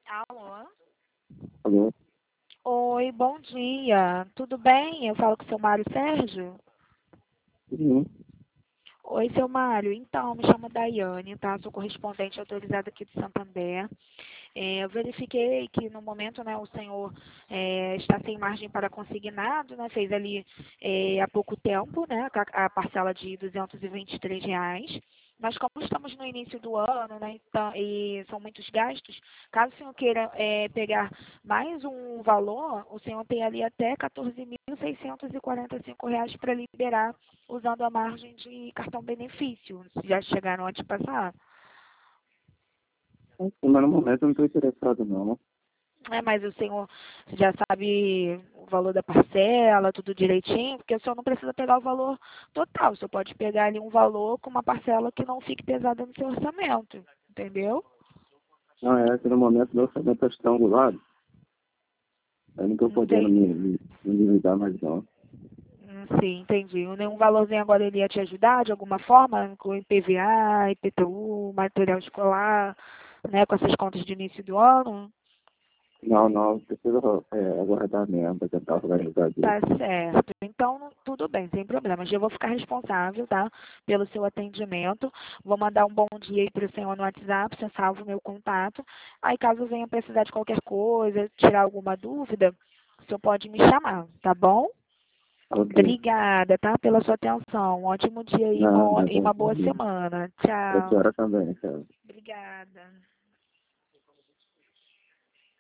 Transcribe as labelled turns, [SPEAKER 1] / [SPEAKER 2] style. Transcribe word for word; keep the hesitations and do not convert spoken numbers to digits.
[SPEAKER 1] Alô?
[SPEAKER 2] Alô?
[SPEAKER 1] Oi, bom dia. Tudo bem? Eu falo com o seu Mário Sérgio?
[SPEAKER 2] Sim.
[SPEAKER 1] Oi, seu Mário. Então, me chamo Daiane, tá? Sou correspondente autorizada aqui de Santander. É, eu verifiquei que no momento, né, o senhor é, está sem margem para consignado, né? Fez ali é, há pouco tempo, né? A, a parcela de duzentos e vinte e três reais. Mas como estamos no início do ano, né, então, e são muitos gastos, caso o senhor queira é, pegar mais um valor, o senhor tem ali até quatorze mil seiscentos e quarenta e cinco reais para liberar usando a margem de cartão benefício. Já chegaram a te passar?
[SPEAKER 2] Mas no momento eu não estou interessado, não.
[SPEAKER 1] É, mas o senhor já sabe o valor da parcela, tudo direitinho, porque o senhor não precisa pegar o valor total. O senhor pode pegar ali um valor com uma parcela que não fique pesada no seu orçamento, entendeu?
[SPEAKER 2] Não, é que no momento meu orçamento está estrangulado. Eu não estou podendo
[SPEAKER 1] Entendi.
[SPEAKER 2] me, me, me endividar mais, não.
[SPEAKER 1] Hum, Sim, entendi. Nenhum valorzinho agora ele ia te ajudar de alguma forma, com I P V A, I P T U, material escolar, né, com essas contas de início do ano?
[SPEAKER 2] Não, não, preciso é, aguardar mesmo para tentar organizar isso.
[SPEAKER 1] Tá certo. Então, tudo bem, sem problemas. Eu vou ficar responsável, tá? Pelo seu atendimento. Vou mandar um bom dia aí para o senhor no WhatsApp, você salva o meu contato. Aí, caso venha precisar de qualquer coisa, tirar alguma dúvida, o senhor pode me chamar, tá bom?
[SPEAKER 2] Ok.
[SPEAKER 1] Obrigada, tá? Pela sua atenção. Um ótimo dia aí
[SPEAKER 2] Não,
[SPEAKER 1] mo-
[SPEAKER 2] não,
[SPEAKER 1] e uma
[SPEAKER 2] não,
[SPEAKER 1] boa
[SPEAKER 2] não.
[SPEAKER 1] semana.
[SPEAKER 2] Para a
[SPEAKER 1] Tchau.
[SPEAKER 2] senhora também, senhora.
[SPEAKER 1] Obrigada.